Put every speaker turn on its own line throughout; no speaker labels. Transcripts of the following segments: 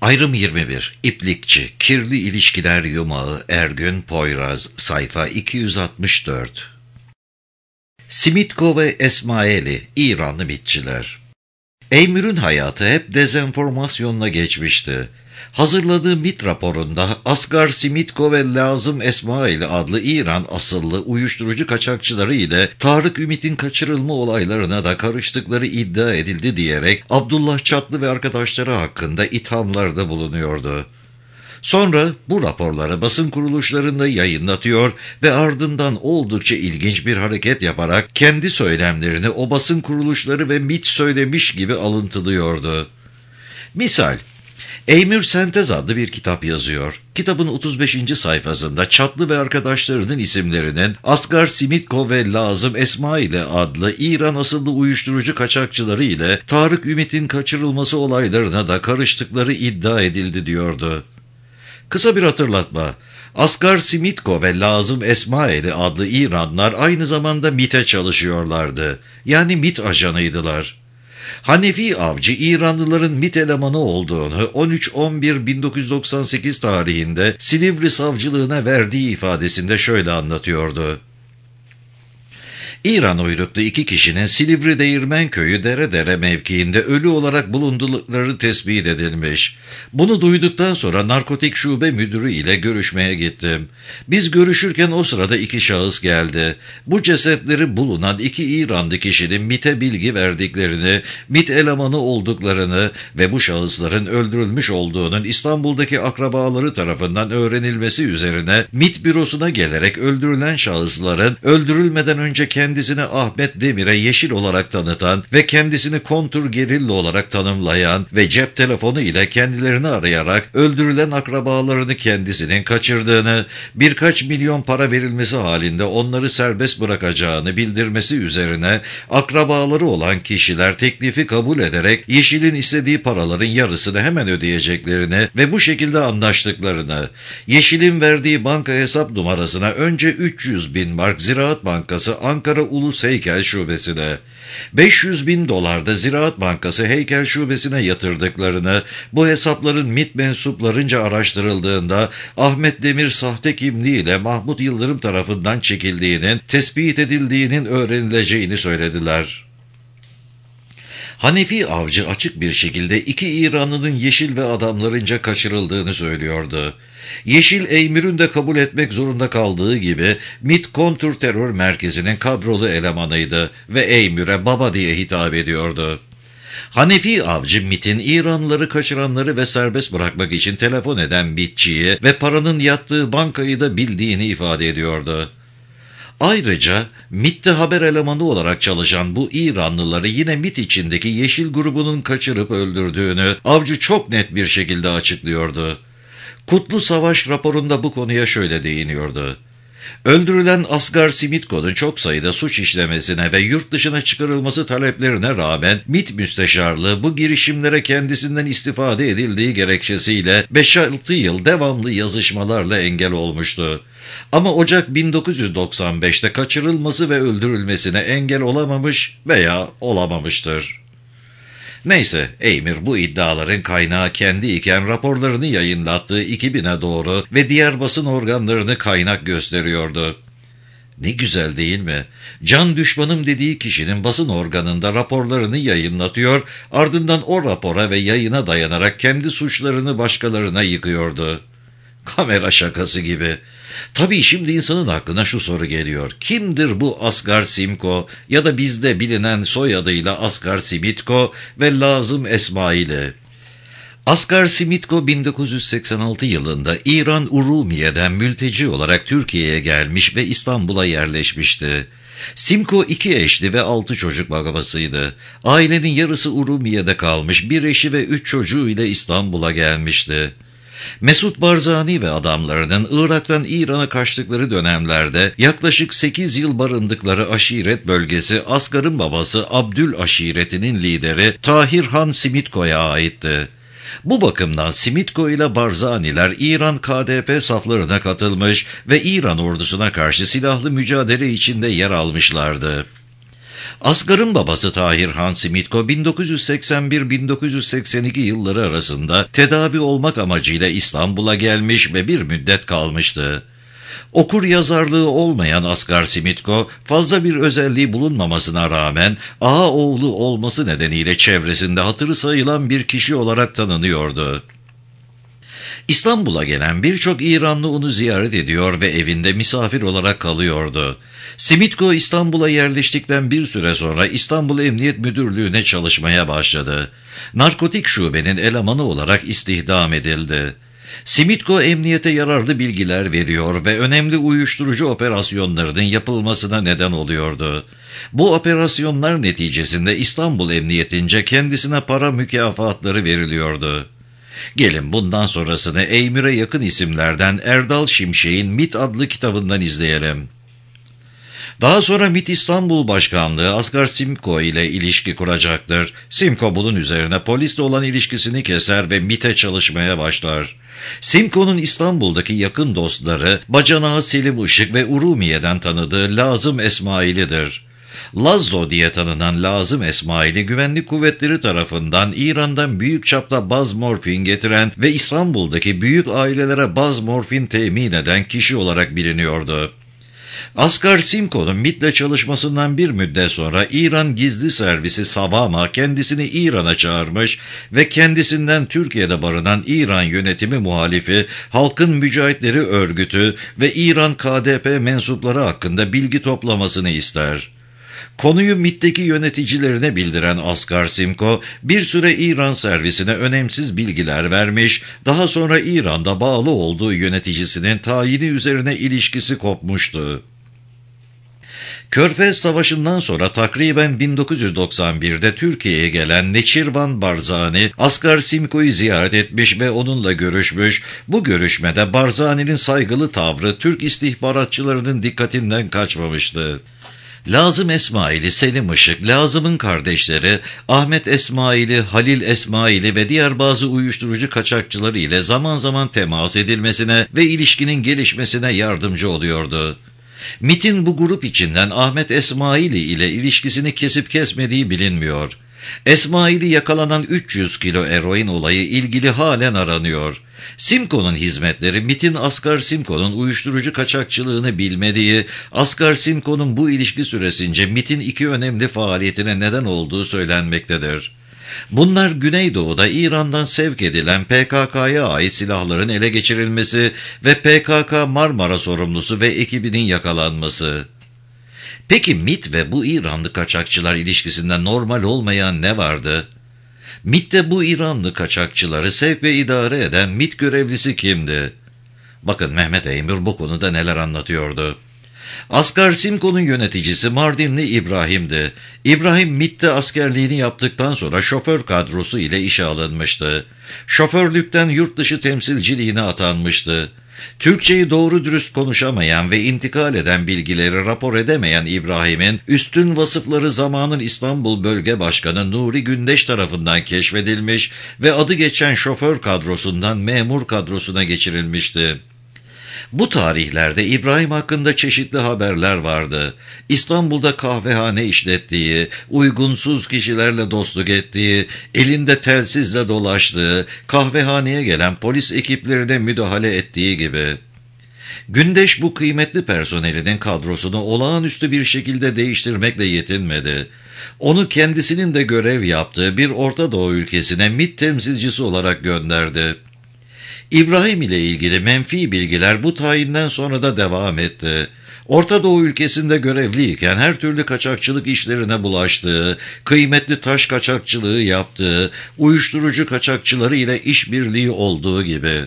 Ayrım 21. İplikçi, kirli ilişkiler yumağı, Ergün Poyraz, sayfa 264. Simitko ve Esmaili, İranlı mitçiler. Eymür'ün hayatı hep dezenformasyonla geçmişti. Hazırladığı MİT raporunda Asgar Simitko ve Lazım Esmaili adlı İran asıllı uyuşturucu kaçakçıları ile Tarık Ümit'in kaçırılma olaylarına da karıştıkları iddia edildi diyerek Abdullah Çatlı ve arkadaşları hakkında ithamlarda bulunuyordu. Sonra bu raporları basın kuruluşlarında yayınlatıyor ve ardından oldukça ilginç bir hareket yaparak kendi söylemlerini o basın kuruluşları ve MİT söylemiş gibi alıntılıyordu. Misal, Eymür Sentez adlı bir kitap yazıyor. Kitabın 35. sayfasında Çatlı ve arkadaşlarının isimlerinin Asgar Simitko ve Lazım Esmaili adlı İran asıllı uyuşturucu kaçakçıları ile Tarık Ümit'in kaçırılması olaylarına da karıştıkları iddia edildi diyordu. Kısa bir hatırlatma. Asgar Simitko ve Lazım Esmaili adlı İranlılar aynı zamanda MİT'e çalışıyorlardı. Yani MİT ajanıydılar. Hanefi Avcı, İranlıların MİT elemanı olduğunu 13-11-1998 tarihinde Silivri savcılığına verdiği ifadesinde şöyle anlatıyordu. İran uyruklu 2 kişinin Silivri Değirmenköyü Deredere mevkiinde ölü olarak bulundukları tespit edilmiş. Bunu duyduktan sonra narkotik şube müdürü ile görüşmeye gittim. Biz görüşürken o sırada 2 şahıs geldi. Bu cesetleri bulunan 2 İranlı kişinin MİT'e bilgi verdiklerini, MİT elemanı olduklarını ve bu şahısların öldürülmüş olduğunun İstanbul'daki akrabaları tarafından öğrenilmesi üzerine MİT bürosuna gelerek öldürülen şahısların öldürülmeden önce kendisini Ahmet Demir'e Yeşil olarak tanıtan ve kendisini kontrgerilla olarak tanımlayan ve cep telefonu ile kendilerini arayarak öldürülen akrabalarını kendisinin kaçırdığını, birkaç milyon para verilmesi halinde onları serbest bırakacağını bildirmesi üzerine akrabaları olan kişiler teklifi kabul ederek Yeşil'in istediği paraların yarısını hemen ödeyeceklerini ve bu şekilde anlaştıklarını, Yeşil'in verdiği banka hesap numarasına önce 300.000 mark Ziraat Bankası Ankara Ulus Heykel Şubesi'ne, 500.000 da Ziraat Bankası Heykel Şubesi'ne yatırdıklarını, bu hesapların MİT mensuplarınca araştırıldığında Ahmet Demir sahte kimliğiyle Mahmut Yıldırım tarafından çekildiğinin, tespit edildiğinin öğrenileceğini söylediler. Hanefi Avcı açık bir şekilde 2 İranlı'nın Yeşil ve adamlarınca kaçırıldığını söylüyordu. Yeşil, Eymür'ün de kabul etmek zorunda kaldığı gibi MİT Kontrterör Merkezi'nin kadrolu elemanıydı ve Eymür'e baba diye hitap ediyordu. Hanefi Avcı, MİT'in İranlıları kaçıranları ve serbest bırakmak için telefon eden MİT'çiyi ve paranın yattığı bankayı da bildiğini ifade ediyordu. Ayrıca MİT'te haber elemanı olarak çalışan bu İranlıları yine MİT içindeki Yeşil grubunun kaçırıp öldürdüğünü Avcı çok net bir şekilde açıklıyordu. Kutlu Savaş raporunda bu konuya şöyle değiniyordu. Öldürülen Asgar Simitko'nun çok sayıda suç işlemesine ve yurt dışına çıkarılması taleplerine rağmen MİT Müsteşarlığı bu girişimlere kendisinden istifade edildiği gerekçesiyle 5-6 yıl devamlı yazışmalarla engel olmuştu. Ama Ocak 1995'te kaçırılması ve öldürülmesine engel olamamış veya olamamıştır. Neyse, Eymür bu iddiaların kaynağı kendi iken raporlarını yayınlattığı 2000'e doğru ve diğer basın organlarını kaynak gösteriyordu. Ne güzel değil mi? Can düşmanım dediği kişinin basın organında raporlarını yayınlatıyor, ardından o rapora ve yayına dayanarak kendi suçlarını başkalarına yıkıyordu. Kamera şakası gibi. Tabii şimdi insanın aklına şu soru geliyor. Kimdir bu Asgar Simko ya da bizde bilinen soyadıyla Asgar Simitko ve Lazım Esmaili? Asgar Simitko 1986 yılında İran Urumiye'den mülteci olarak Türkiye'ye gelmiş ve İstanbul'a yerleşmişti. Simko 2 eşli ve 6 çocuk babasıydı. Ailenin yarısı Urumiye'de kalmış, 1 eşi ve 3 çocuğu ile İstanbul'a gelmişti. Mesut Barzani ve adamlarının Irak'tan İran'a kaçtıkları dönemlerde yaklaşık 8 yıl barındıkları aşiret bölgesi Asgar'ın babası Abdül aşiretinin lideri Tahir Han Simitko'ya aitti. Bu bakımdan Simitko ile Barzaniler İran KDP saflarına katılmış ve İran ordusuna karşı silahlı mücadele içinde yer almışlardı. Asgar'ın babası Tahirhan Simitko 1981-1982 yılları arasında tedavi olmak amacıyla İstanbul'a gelmiş ve bir müddet kalmıştı. Okur yazarlığı olmayan Asgar Simitko, fazla bir özelliği bulunmamasına rağmen ağa oğlu olması nedeniyle çevresinde hatırı sayılan bir kişi olarak tanınıyordu. İstanbul'a gelen birçok İranlı onu ziyaret ediyor ve evinde misafir olarak kalıyordu. Simitko İstanbul'a yerleştikten bir süre sonra İstanbul Emniyet Müdürlüğü'ne çalışmaya başladı. Narkotik şubenin elemanı olarak istihdam edildi. Simitko emniyete yararlı bilgiler veriyor ve önemli uyuşturucu operasyonlarının yapılmasına neden oluyordu. Bu operasyonlar neticesinde İstanbul Emniyeti'nce kendisine para mükafatları veriliyordu. Gelin bundan sonrasını Eymir'e yakın isimlerden Erdal Şimşek'in MİT adlı kitabından izleyelim. Daha sonra MİT İstanbul Başkanlığı Asgar Simko ile ilişki kuracaktır. Simko bunun üzerine polisle olan ilişkisini keser ve MİT'e çalışmaya başlar. Simko'nun İstanbul'daki yakın dostları bacanağı Selim Işık ve Urumiye'den tanıdığı Lazım Esmaili'dir. Lazzo diye tanınan Lazım Esmaili güvenlik kuvvetleri tarafından İran'dan büyük çapta baz morfin getiren ve İstanbul'daki büyük ailelere baz morfin temin eden kişi olarak biliniyordu. Asgar Simko'nun MİT'le çalışmasından bir müddet sonra İran gizli servisi Savama kendisini İran'a çağırmış ve kendisinden Türkiye'de barınan İran yönetimi muhalifi Halkın Mücahitleri Örgütü ve İran KDP mensupları hakkında bilgi toplamasını ister. Konuyu MİT'teki yöneticilerine bildiren Asgar Simko bir süre İran servisine önemsiz bilgiler vermiş, daha sonra İran'da bağlı olduğu yöneticisinin tayini üzerine ilişkisi kopmuştu. Körfez Savaşı'ndan sonra takriben 1991'de Türkiye'ye gelen Neçirvan Barzani, Asgar Simko'yu ziyaret etmiş ve onunla görüşmüş. Bu görüşmede Barzani'nin saygılı tavrı Türk istihbaratçılarının dikkatinden kaçmamıştı. Lazım Esmaili, Selim Işık, Lazım'ın kardeşleri Ahmet Esmaili, Halil Esmaili ve diğer bazı uyuşturucu kaçakçıları ile zaman zaman temas edilmesine ve ilişkinin gelişmesine yardımcı oluyordu. MİT'in bu grup içinden Ahmet Esmaili ile ilişkisini kesip kesmediği bilinmiyor. Esmaili yakalanan 300 kilo eroin olayı ilgili halen aranıyor. Simko'nun hizmetleri MİT'in Asgar Simko'nun uyuşturucu kaçakçılığını bilmediği, Asgar Simko'nun bu ilişki süresince MİT'in iki önemli faaliyetine neden olduğu söylenmektedir. Bunlar Güneydoğu'da İran'dan sevk edilen PKK'ya ait silahların ele geçirilmesi ve PKK Marmara sorumlusu ve ekibinin yakalanması. Peki MİT ve bu İranlı kaçakçılar ilişkisinde normal olmayan ne vardı? MİT'te bu İranlı kaçakçıları sevk ve idare eden MİT görevlisi kimdi? Bakın Mehmet Eymür bu konuda neler anlatıyordu. Asgar Simko'nun yöneticisi Mardinli İbrahim'di. İbrahim MİT'te askerliğini yaptıktan sonra şoför kadrosu ile işe alınmıştı. Şoförlükten yurt dışı temsilciliğine atanmıştı. Türkçeyi doğru dürüst konuşamayan ve intikal eden bilgileri rapor edemeyen İbrahim'in üstün vasıfları zamanın İstanbul Bölge Başkanı Nuri Gündeş tarafından keşfedilmiş ve adı geçen şoför kadrosundan memur kadrosuna geçirilmişti. Bu tarihlerde İbrahim hakkında çeşitli haberler vardı. İstanbul'da kahvehane işlettiği, uygunsuz kişilerle dostluk ettiği, elinde telsizle dolaştığı, kahvehaneye gelen polis ekiplerine müdahale ettiği gibi. Gündeş bu kıymetli personelinin kadrosunu olağanüstü bir şekilde değiştirmekle yetinmedi. Onu kendisinin de görev yaptığı bir Orta Doğu ülkesine MİT temsilcisi olarak gönderdi. İbrahim ile ilgili menfi bilgiler bu tayinden sonra da devam etti. Orta Doğu ülkesinde görevliyken her türlü kaçakçılık işlerine bulaştığı, kıymetli taş kaçakçılığı yaptığı, uyuşturucu kaçakçıları ile işbirliği olduğu gibi.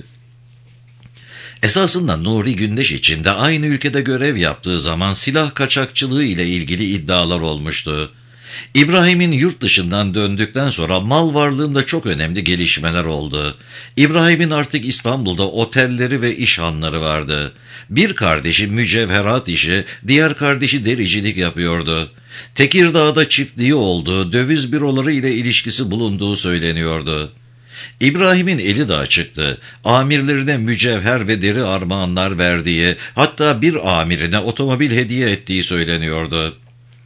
Esasında Nuri Gündeş için de aynı ülkede görev yaptığı zaman silah kaçakçılığı ile ilgili iddialar olmuştu. İbrahim'in yurt dışından döndükten sonra mal varlığında çok önemli gelişmeler oldu. İbrahim'in artık İstanbul'da otelleri ve işhanları vardı. Bir kardeşi mücevherat işi, diğer kardeşi dericilik yapıyordu. Tekirdağ'da çiftliği olduğu, döviz büroları ile ilişkisi bulunduğu söyleniyordu. İbrahim'in eli de açıktı. Amirlerine mücevher ve deri armağanlar verdiği, hatta bir amirine otomobil hediye ettiği söyleniyordu.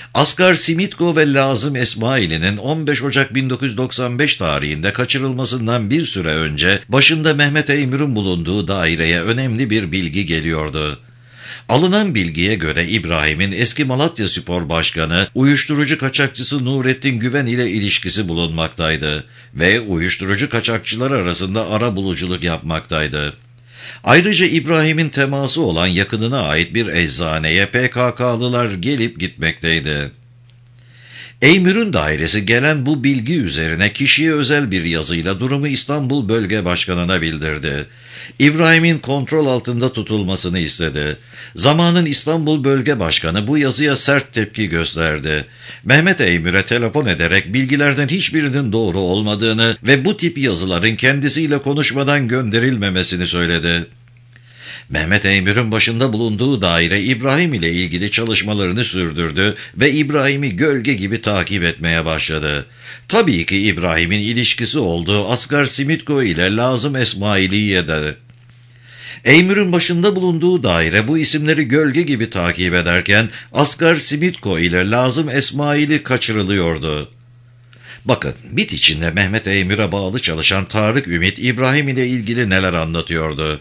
Asgar Simitko ve Lazım Esmaili'nin 15 Ocak 1995 tarihinde kaçırılmasından bir süre önce başında Mehmet Eymür'ün bulunduğu daireye önemli bir bilgi geliyordu. Alınan bilgiye göre İbrahim'in eski Malatyaspor Başkanı, uyuşturucu kaçakçısı Nurettin Güven ile ilişkisi bulunmaktaydı ve uyuşturucu kaçakçılar arasında arabuluculuk yapmaktaydı. Ayrıca İbrahim'in teması olan yakınına ait bir eczaneye PKK'lılar gelip gitmekteydi. Eymür'ün dairesi gelen bu bilgi üzerine kişiye özel bir yazıyla durumu İstanbul Bölge Başkanı'na bildirdi. İbrahim'in kontrol altında tutulmasını istedi. Zamanın İstanbul Bölge Başkanı bu yazıya sert tepki gösterdi. Mehmet Eymür'e telefon ederek bilgilerden hiçbirinin doğru olmadığını ve bu tip yazıların kendisiyle konuşmadan gönderilmemesini söyledi. Mehmet Eymür'ün başında bulunduğu daire İbrahim ile ilgili çalışmalarını sürdürdü ve İbrahim'i gölge gibi takip etmeye başladı. Tabii ki İbrahim'in ilişkisi olduğu Asgar Simitko ile Lazım Esmaili'ye de. Eymür'ün başında bulunduğu daire bu isimleri gölge gibi takip ederken Asgar Simitko ile Lazım Esmaili kaçırılıyordu. Bakın, bit içinde Mehmet Eymür'e bağlı çalışan Tarık Ümit İbrahim ile ilgili neler anlatıyordu.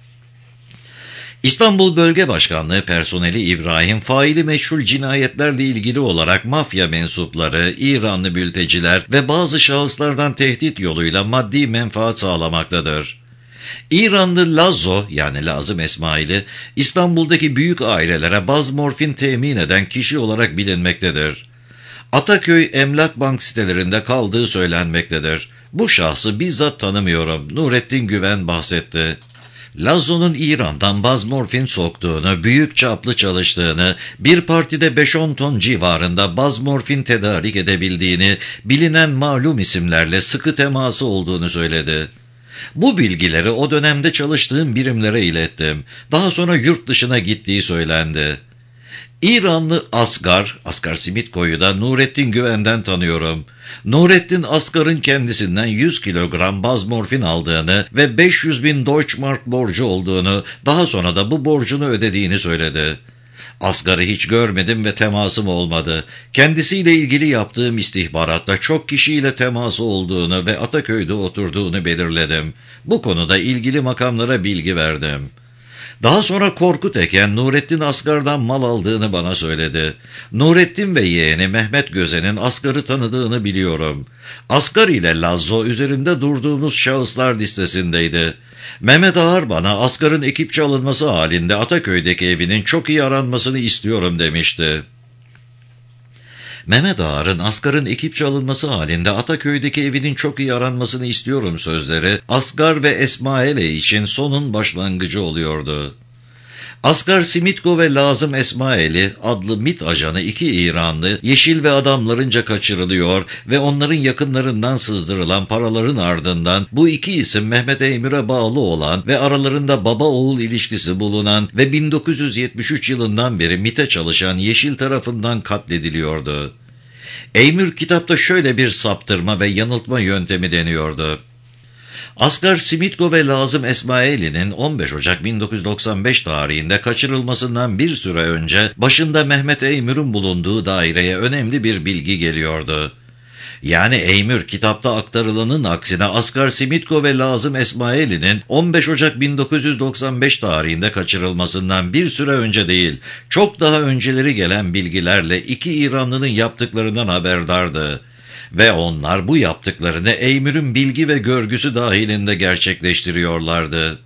İstanbul Bölge Başkanlığı personeli İbrahim, faili meçhul cinayetlerle ilgili olarak mafya mensupları, İranlı mülteciler ve bazı şahıslardan tehdit yoluyla maddi menfaat sağlamaktadır. İranlı Lazo yani Lazım Esmaili, İstanbul'daki büyük ailelere baz morfin temin eden kişi olarak bilinmektedir. Ataköy Emlak Bank sitelerinde kaldığı söylenmektedir. Bu şahsı bizzat tanımıyorum, Nurettin Güven bahsetti. Lazo'nun İran'dan baz morfin soktuğunu, büyük çaplı çalıştığını, bir partide 5-10 ton civarında baz morfin tedarik edebildiğini, bilinen malum isimlerle sıkı teması olduğunu söyledi. Bu bilgileri o dönemde çalıştığım birimlere ilettim. Daha sonra yurt dışına gittiği söylendi. İranlı Asgar Simitko'yu da Nurettin Güven'den tanıyorum. Nurettin Asgar'ın kendisinden 100 kilogram baz morfin aldığını ve 500.000 Deutschmark borcu olduğunu, daha sonra da bu borcunu ödediğini söyledi. Asgar'ı hiç görmedim ve temasım olmadı. Kendisiyle ilgili yaptığım istihbaratta çok kişiyle teması olduğunu ve Ataköy'de oturduğunu belirledim. Bu konuda ilgili makamlara bilgi verdim. Daha sonra Korkut Eken, Nurettin Asgar'dan mal aldığını bana söyledi. Nurettin ve yeğeni Mehmet Gözen'in Asgar'ı tanıdığını biliyorum. Asgar ile Lazzo üzerinde durduğumuz şahıslar listesindeydi. Mehmet Ağar bana Asgar'ın ekipçe alınması halinde Ataköy'deki evinin çok iyi aranmasını istiyorum demişti. Mehmet Ağar'ın Asgar'ın ekipçe alınması halinde Ataköy'deki evinin çok iyi aranmasını istiyorum sözleri, Asgar ve Esmaili için sonun başlangıcı oluyordu. Asgar Simitko ve Lazım Esmaili adlı MİT ajanı 2 İranlı Yeşil ve adamlarınca kaçırılıyor ve onların yakınlarından sızdırılan paraların ardından bu 2 isim Mehmet Eymür'e bağlı olan ve aralarında baba oğul ilişkisi bulunan ve 1973 yılından beri MİT'e çalışan Yeşil tarafından katlediliyordu. Eymür kitapta şöyle bir saptırma ve yanıltma yöntemi deniyordu. Asgar Simitko ve Lazım Esmaili'nin 15 Ocak 1995 tarihinde kaçırılmasından bir süre önce başında Mehmet Eymür'ün bulunduğu daireye önemli bir bilgi geliyordu. Yani Eymür kitapta aktarılanın aksine Asgar Simitko ve Lazım Esmaili'nin 15 Ocak 1995 tarihinde kaçırılmasından bir süre önce değil, çok daha önceleri gelen bilgilerle 2 İranlının yaptıklarından haberdardı. Ve onlar bu yaptıklarını Eymür'ün bilgi ve görgüsü dahilinde gerçekleştiriyorlardı.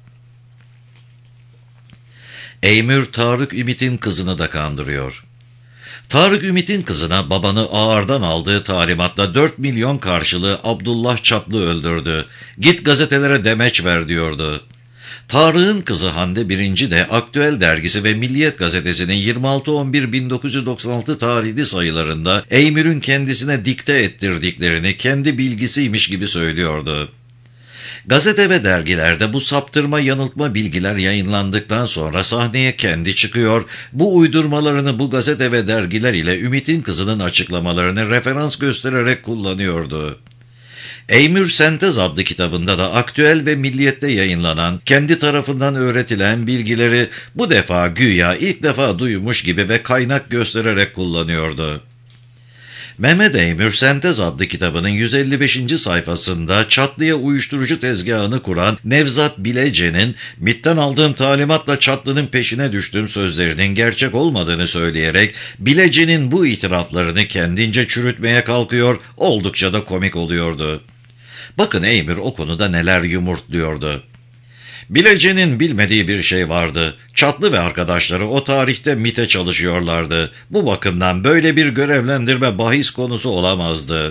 Eymür, Tarık Ümit'in kızını da kandırıyor. Tarık Ümit'in kızına babanı Ağar'dan aldığı talimatla 4 milyon karşılığı Abdullah Çaplı öldürdü. Git gazetelere demeç ver diyordu. Tarık'ın kızı Hande Birinci de Aktüel dergisi ve Milliyet gazetesinin 26.11.1996 tarihli sayılarında Eymür'ün kendisine dikte ettirdiklerini kendi bilgisiymiş gibi söylüyordu. Gazete ve dergilerde bu saptırma yanıltma bilgiler yayınlandıktan sonra sahneye kendi çıkıyor, bu uydurmalarını bu gazete ve dergiler ile Ümit'in kızının açıklamalarını referans göstererek kullanıyordu. Eymür Sentez adlı kitabında da Aktüel ve Milliyet'te yayınlanan, kendi tarafından öğretilen bilgileri bu defa güya ilk defa duymuş gibi ve kaynak göstererek kullanıyordu. Mehmet Eymür Sentez adlı kitabının 155. sayfasında Çatlı'ya uyuşturucu tezgahını kuran Nevzat Bilece'nin MİT'ten aldığım talimatla Çatlı'nın peşine düştüğüm sözlerinin gerçek olmadığını söyleyerek Bilece'nin bu itiraflarını kendince çürütmeye kalkıyor, oldukça da komik oluyordu. Bakın Eymür o konuda neler yumurtluyordu. Bilece'nin bilmediği bir şey vardı. Çatlı ve arkadaşları o tarihte MİT'e çalışıyorlardı. Bu bakımdan böyle bir görevlendirme bahis konusu olamazdı.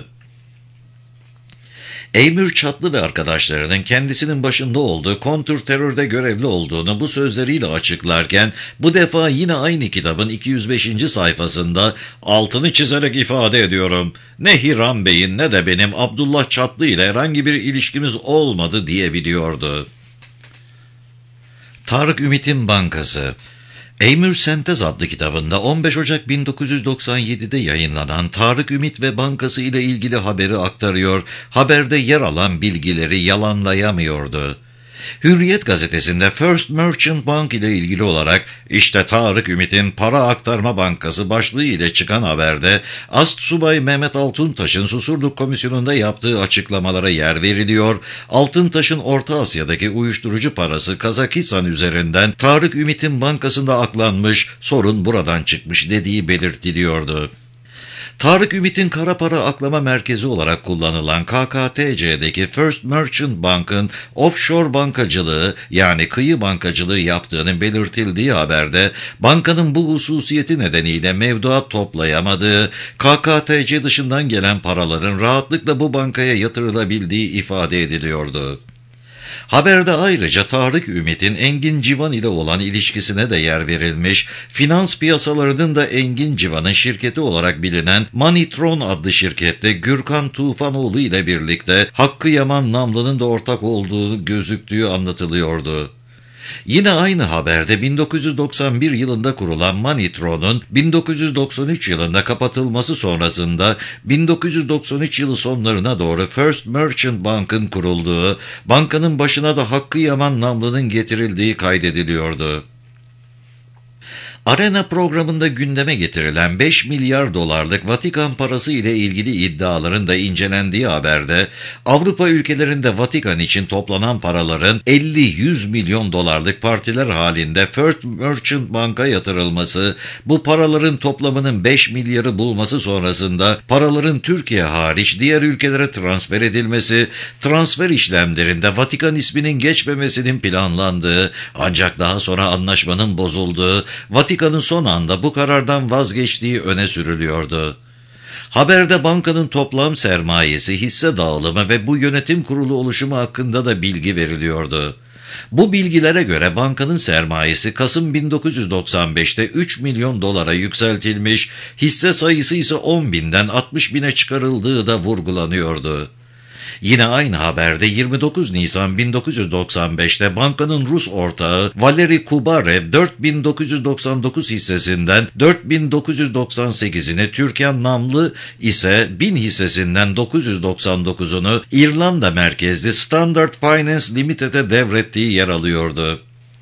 Eymür Çatlı ve arkadaşlarının kendisinin başında olduğu kontrterörde görevli olduğunu bu sözleriyle açıklarken, bu defa yine aynı kitabın 205. sayfasında altını çizerek ifade ediyorum. Ne Hiram Bey'in ne de benim Abdullah Çatlı ile herhangi bir ilişkimiz olmadı diyebiliyordu. Tarık Ümit'in Bankası. Eymür Sentez adlı kitabında 15 Ocak 1997'de yayınlanan Tarık Ümit ve Bankası ile ilgili haberi aktarıyor, haberde yer alan bilgileri yalanlayamıyordu. Hürriyet gazetesinde First Merchant Bank ile ilgili olarak işte Tarık Ümit'in para aktarma bankası başlığı ile çıkan haberde Astsubay Mehmet Altuntaş'ın Susurluk Komisyonu'nda yaptığı açıklamalara yer veriliyor, Altuntaş'ın Orta Asya'daki uyuşturucu parası Kazakistan üzerinden Tarık Ümit'in bankasında aklanmış, sorun buradan çıkmış dediği belirtiliyordu. Tarık Ümit'in kara para aklama merkezi olarak kullanılan KKTC'deki First Merchant Bank'ın offshore bankacılığı yani kıyı bankacılığı yaptığının belirtildiği haberde bankanın bu hususiyeti nedeniyle mevduat toplayamadığı, KKTC dışından gelen paraların rahatlıkla bu bankaya yatırılabildiği ifade ediliyordu. Haberde ayrıca Tarık Ümit'in Engin Civan ile olan ilişkisine de yer verilmiş, finans piyasalarının da Engin Civan'ın şirketi olarak bilinen Manitron adlı şirkette Gürkan Tufanoğlu ile birlikte Hakkı Yaman Namlı'nın da ortak olduğu gözüktüğü anlatılıyordu. Yine aynı haberde 1991 yılında kurulan Manitron'un 1993 yılında kapatılması sonrasında 1993 yılı sonlarına doğru First Merchant Bank'ın kurulduğu, bankanın başına da Hakkı Yaman Namlı'nın getirildiği kaydediliyordu. Arena programında gündeme getirilen 5 milyar dolarlık Vatikan parası ile ilgili iddiaların da incelendiği haberde, Avrupa ülkelerinde Vatikan için toplanan paraların 50-100 milyon dolarlık partiler halinde First Merchant Bank'a yatırılması, bu paraların toplamının 5 milyarı bulması sonrasında paraların Türkiye hariç diğer ülkelere transfer edilmesi, transfer işlemlerinde Vatikan isminin geçmemesinin planlandığı, ancak daha sonra anlaşmanın bozulduğu, Vatikan'ın son anda bu karardan vazgeçtiği öne sürülüyordu. Haberde bankanın toplam sermayesi, hisse dağılımı ve bu yönetim kurulu oluşumu hakkında da bilgi veriliyordu. Bu bilgilere göre bankanın sermayesi Kasım 1995'te 3 milyon dolara yükseltilmiş, hisse sayısı ise 10 binden 60 bine çıkarıldığı da vurgulanıyordu. Yine aynı haberde 29 Nisan 1995'te bankanın Rus ortağı Valeri Kubarev 4999 hissesinden 4998'ini, Türkan Namlı ise 1000 hissesinden 999'unu İrlanda merkezli Standard Finance Limited'e devrettiği yer alıyordu.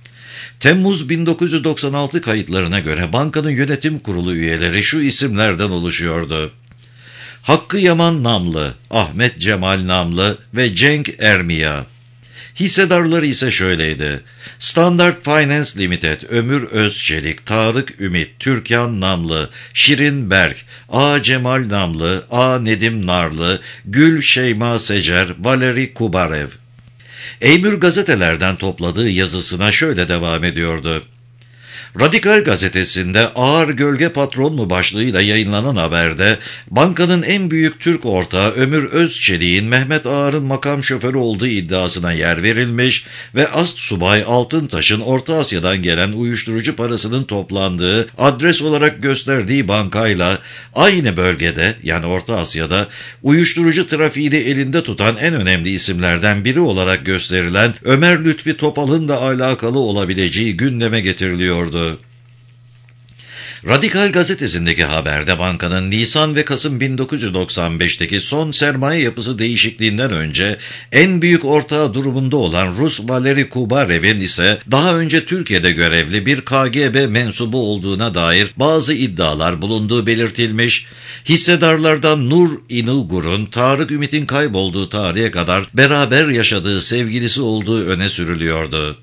Temmuz 1996 kayıtlarına göre bankanın yönetim kurulu üyeleri şu isimlerden oluşuyordu: Hakkı Yaman Namlı, Ahmet Cemal Namlı ve Cenk Ermiya. Hissedarları ise şöyleydi: Standard Finance Limited, Ömür Özçelik, Tarık Ümit, Türkan Namlı, Şirin Berk, A. Cemal Namlı, A. Nedim Narlı, Gül Şeyma Secer, Valeri Kubarev. Eymür gazetelerden topladığı yazısına şöyle devam ediyordu: Radikal gazetesinde Ağır Gölge Patron mu başlığıyla yayınlanan haberde bankanın en büyük Türk ortağı Ömür Özçelik'in Mehmet Ağar'ın makam şoförü olduğu iddiasına yer verilmiş ve Astsubay Altuntaş'ın Orta Asya'dan gelen uyuşturucu parasının toplandığı, adres olarak gösterdiği bankayla aynı bölgede yani Orta Asya'da uyuşturucu trafiğini elinde tutan en önemli isimlerden biri olarak gösterilen Ömer Lütfi Topal'ın da alakalı olabileceği gündeme getiriliyordu. Radikal gazetesindeki haberde bankanın Nisan ve Kasım 1995'teki son sermaye yapısı değişikliğinden önce en büyük ortağı durumunda olan Rus Valeri Kubarev'in ise daha önce Türkiye'de görevli bir KGB mensubu olduğuna dair bazı iddialar bulunduğu belirtilmiş, hissedarlardan Nur İnugur'un Tarık Ümit'in kaybolduğu tarihe kadar beraber yaşadığı sevgilisi olduğu öne sürülüyordu.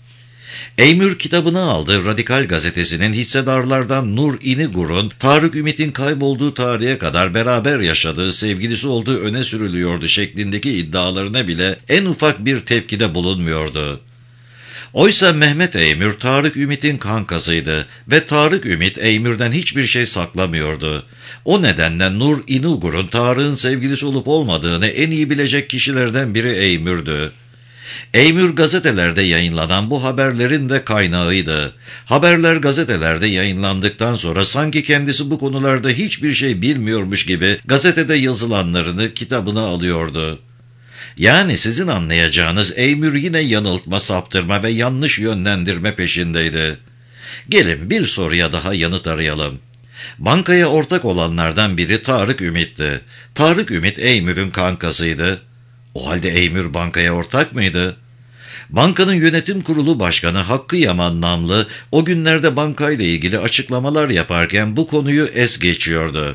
Eymür kitabını aldığı Radikal gazetesinin hissedarlardan Nur İnugur'un Tarık Ümit'in kaybolduğu tarihe kadar beraber yaşadığı sevgilisi olduğu öne sürülüyordu şeklindeki iddialarına bile en ufak bir tepkide bulunmuyordu. Oysa Mehmet Eymür Tarık Ümit'in kankasıydı ve Tarık Ümit Eymür'den hiçbir şey saklamıyordu. O nedenle Nur İnugur'un Tarık'ın sevgilisi olup olmadığını en iyi bilecek kişilerden biri Eymür'dü. Eymür gazetelerde yayınlanan bu haberlerin de kaynağıydı. Haberler gazetelerde yayınlandıktan sonra sanki kendisi bu konularda hiçbir şey bilmiyormuş gibi gazetede yazılanlarını kitabına alıyordu. Yani sizin anlayacağınız Eymür yine yanıltma, saptırma ve yanlış yönlendirme peşindeydi. Gelin bir soruya daha yanıt arayalım. Bankaya ortak olanlardan biri Tarık Ümit'ti. Tarık Ümit Eymür'ün kankasıydı. O halde Eymür bankaya ortak mıydı? Bankanın yönetim kurulu başkanı Hakkı Yaman namlı o günlerde bankayla ilgili açıklamalar yaparken bu konuyu es geçiyordu.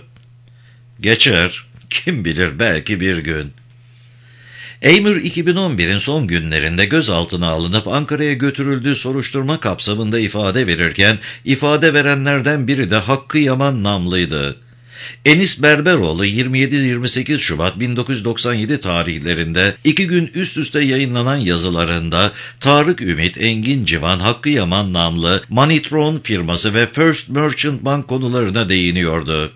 Geçer, kim bilir belki bir gün. Eymür 2011'in son günlerinde gözaltına alınıp Ankara'ya götürüldüğü soruşturma kapsamında ifade verirken ifade verenlerden biri de Hakkı Yaman namlıydı. Enis Berberoğlu 27-28 Şubat 1997 tarihlerinde 2 gün üst üste yayınlanan yazılarında Tarık Ümit, Engin Civan, Hakkı Yaman namlı Manitron firması ve First Merchant Bank konularına değiniyordu.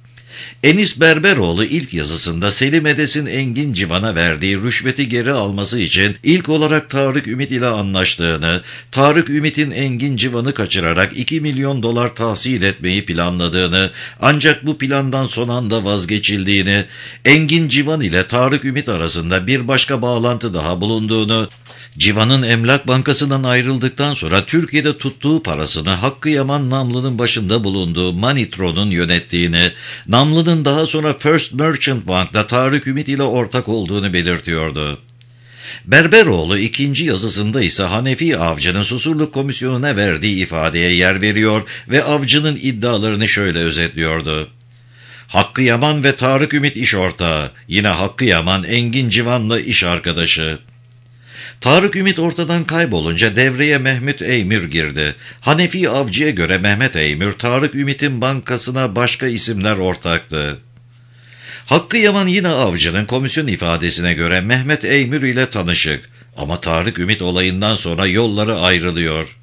Enis Berberoğlu ilk yazısında Selim Edes'in Engin Civan'a verdiği rüşveti geri alması için ilk olarak Tarık Ümit ile anlaştığını, Tarık Ümit'in Engin Civan'ı kaçırarak 2 milyon dolar tahsil etmeyi planladığını, ancak bu plandan son anda vazgeçildiğini, Engin Civan ile Tarık Ümit arasında bir başka bağlantı daha bulunduğunu, Civan'ın Emlak Bankası'ndan ayrıldıktan sonra Türkiye'de tuttuğu parasını Hakkı Yaman namlının başında bulunduğu Manitron'un yönettiğini, namlının daha sonra First Merchant Bank'ta Tarık Ümit ile ortak olduğunu belirtiyordu. Berberoğlu ikinci yazısında ise Hanefi Avcı'nın Susurluk Komisyonu'na verdiği ifadeye yer veriyor ve Avcı'nın iddialarını şöyle özetliyordu. Hakkı Yaman ve Tarık Ümit iş ortağı, yine Hakkı Yaman Engin Civan'la iş arkadaşı. Tarık Ümit ortadan kaybolunca devreye Mehmet Eymür girdi. Hanefi Avcı'ya göre Mehmet Eymür, Tarık Ümit'in bankasına başka isimler ortaktı. Hakkı Yaman yine Avcı'nın komisyon ifadesine göre Mehmet Eymür ile tanışık ama Tarık Ümit olayından sonra yolları ayrılıyor.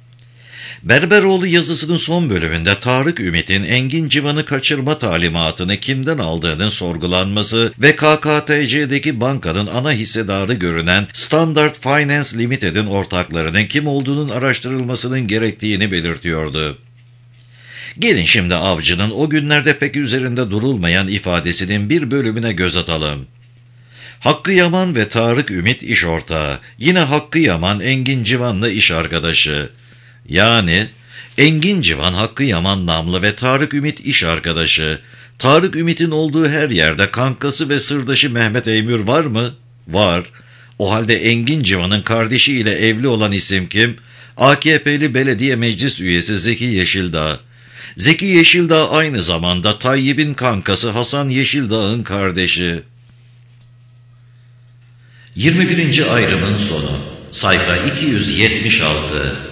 Berberoğlu yazısının son bölümünde Tarık Ümit'in Engin Civan'ı kaçırma talimatını kimden aldığının sorgulanması ve KKTC'deki bankanın ana hissedarı görünen Standard Finance Limited'in ortaklarının kim olduğunun araştırılmasının gerektiğini belirtiyordu. Gelin şimdi Avcı'nın o günlerde pek üzerinde durulmayan ifadesinin bir bölümüne göz atalım. Hakkı Yaman ve Tarık Ümit iş ortağı, yine Hakkı Yaman Engin Civan'la iş arkadaşı. Yani Engin Civan, Hakkı Yaman namlı ve Tarık Ümit iş arkadaşı. Tarık Ümit'in olduğu her yerde kankası ve sırdaşı Mehmet Eymür var mı? Var. O halde Engin Civan'ın kardeşiyle evli olan isim kim? AKP'li belediye meclis üyesi Zeki Yeşildağ. Zeki Yeşildağ aynı zamanda Tayyip'in kankası Hasan Yeşildağ'ın kardeşi. 21. ayrımın sonu. Sayfa 276.